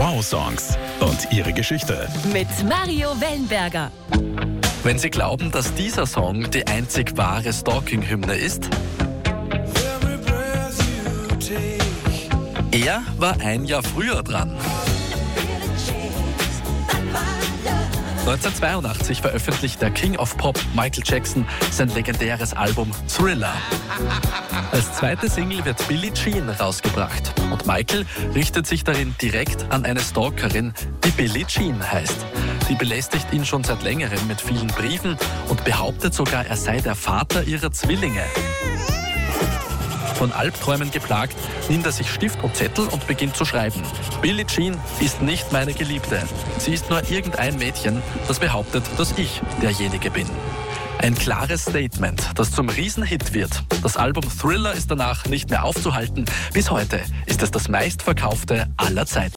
Wow-Songs und ihre Geschichte. Mit Mario Wellenberger. Wenn Sie glauben, dass dieser Song die einzig wahre Stalking-Hymne ist, er war ein Jahr früher dran. 1982 veröffentlicht der King of Pop Michael Jackson sein legendäres Album Thriller. Als zweite Single wird Billie Jean rausgebracht und Michael richtet sich darin direkt an eine Stalkerin, die Billie Jean heißt. Die belästigt ihn schon seit längerem mit vielen Briefen und behauptet sogar, er sei der Vater ihrer Zwillinge. Von Albträumen geplagt, nimmt er sich Stift und Zettel und beginnt zu schreiben. Billie Jean ist nicht meine Geliebte. Sie ist nur irgendein Mädchen, das behauptet, dass ich derjenige bin. Ein klares Statement, das zum Riesenhit wird. Das Album Thriller ist danach nicht mehr aufzuhalten. Bis heute ist es das meistverkaufte aller Zeiten.